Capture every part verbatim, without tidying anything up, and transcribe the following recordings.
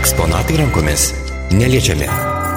Eksponatai rankomis neliečiami.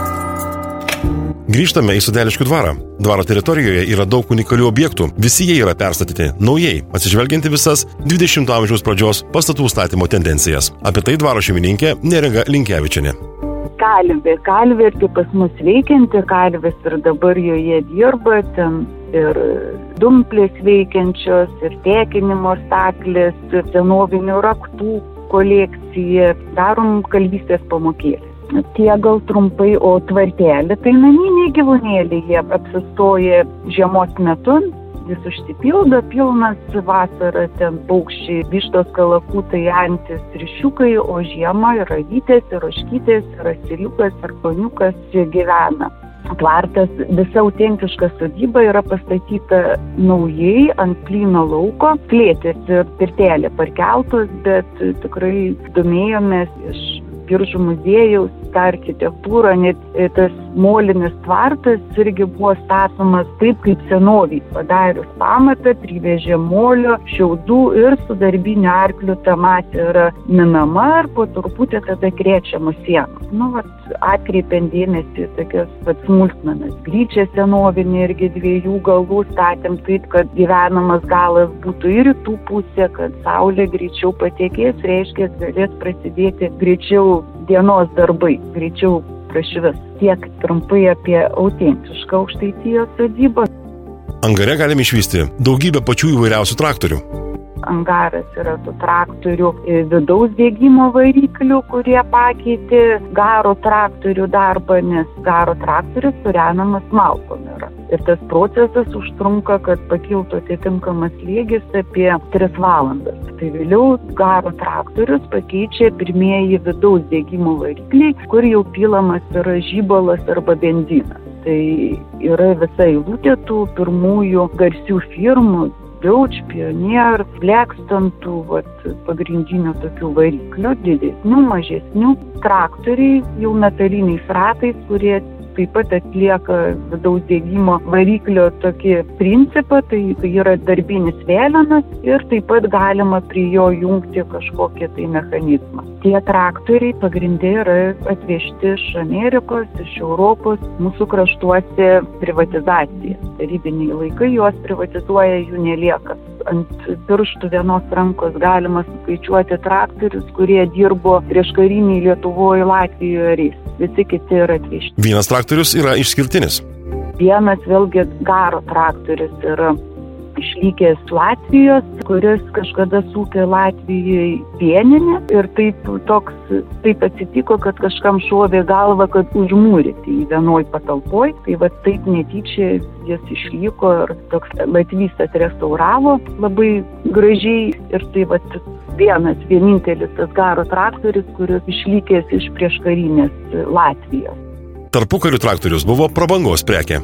Grįžtame į Sudeliškių dvarą. Dvaro teritorijoje yra daug unikalių objektų. Visi jie yra perstatyti naujai, atsižvelgianti visas dvidešimto amžiaus pradžios pastatų statymo tendencijas. Apie tai dvaro šeimininkė Neringa Linkevičienė. Kalvė, kalvė irgi pas mus veikianti, kalvės ir dabar joje dirba, ten ir dumplės veikiančios, ir tekinimo staklės, ir senovinių raktų kolekcija, darom kalvystės pamokėlės. Tie gal trumpai, o tvartelį, tai naminiai gyvūnėliai, jie apsistoja žiemos metu, jis užsipildo, pilnas vasarą, ten paukščiai, vištos, kalakutai, antis, triušiukai, o žiemą ir avytės, ir ožkytės, ir asiliukas, ir poniukas čia gyvena. Tvartas, visa autentiška sodyba yra pastatyta naujai ant plyno lauko, klėtės ir pirtelė parkeltos, bet tikrai domėjomės iš Biržų muziejaus, ta architektūra, net tas molinis tvartas irgi buvo statomas taip, kaip senoviai. Padarius pamatą, privežė molio, šiaudų ir su darbiniu arkliu ta matė yra minama ir po truputį tada krėčiama siena. Nu, vat, atkreipiant dėmesį tokias vat smulkmenas. Gryčią senovinį irgi dviejų galų statėm taip, kad gyvenamas galas būtų į rytų pusę, kad saulė greičiau patekės, reiškia, galės prasidėti greičiau dienos darbai, greičiau prašvis. Tiek trumpai apie autentišką Aukštaitijos sodybą. Angare galime išvysti daugybę pačių įvairiausių traktorių. Angaras yra tų traktorių vidaus degimo variklių, kurie pakeitė garo traktorių darbą, nes garo traktorius kūrenamas malkom yra. Ir tas procesas užtrunka, kad pakiltų atitinkamas slėgis apie tris valandas. Tai vėliau garo traktorius pakeičia pirmieji vidaus degimo varikliai, kur jau pilamas yra žybalas arba benzinas. Tai yra visa eilutė tų pirmųjų garsių firmų, Deutsch, Pionier, Blackstone, tų vat, pagrindinių tokių variklių, didesnių, mažesnių, traktoriai jau metaliniais ratais, kurie taip pat atlieka vidaus degimo variklio tokį principą, tai, tai yra darbinis vėlenas ir taip pat galima prie jo jungti kažkokį tai mechanizmą. Tie traktoriai pagrindė yra atvežti iš Amerikos, iš Europos, mūsų kraštuose privatizacija. Tarybiniai laikai juos privatizuoja, jų nelieka. Ant pirštų vienos rankos galima skaičiuoti traktorius, kurie dirbo prieškariniai Lietuvoje, Latvijoje ir visi kiti yra atvežti. Vienas traktorius yra išskirtinis. Vienas vėlgi garo traktorius yra išlikęs Latvijos, kuris kažkada sūkė Latvijoje pieninę ir taip, toks, taip atsitiko, kad kažkam šovė galvą, kad užmūryti į vienoj patalpoj. Tai va taip netyčia jis išliko ir toks Latvijas atrestauravo labai gražiai ir tai va vienas, vienintelis tas garo traktorius, kuris išlikęs iš prieškarinės Latvijos. Tarpukarių traktorius buvo prabangos prekė.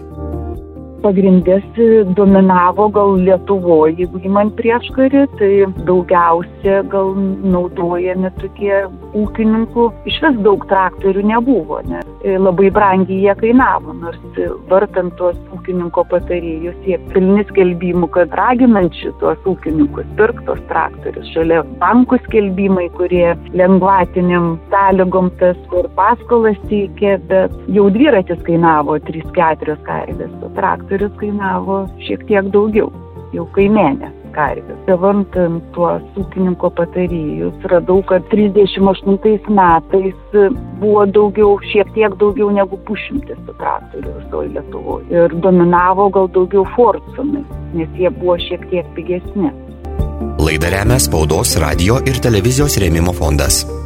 Pagrindės dominavo gal Lietuvoje, jeigu įman prieškarį, tai daugiausia gal naudojami tokie ūkininkų. Iš vis daug traktorių nebuvo, nes labai brangiai jie kainavo, nors vartant tuos ūkininko patarėjus, jie pilni skelbimų, kad raginant šitos ūkininkus pirktos traktorius. Šalia bankų skelbimai, kurie lengvatiniam sąlygom tas, kur paskolas teikė, bet jau dviratis kainavo tris keturias karvės, o traktorius kainavo šiek tiek daugiau, jau kaimenė karvės. Davantant tuos ūkininko patarėjus, radau, kad trisdešimt aštuntais metais buvo daugiau, šiek tiek daugiau negu pusšimtis traktorių visoje Lietuvoje. Ir dominavo gal daugiau Fordsonai, nes jie buvo šiek tiek pigesni. Laidą remia Spaudos, radijo ir televizijos rėmimo fondas.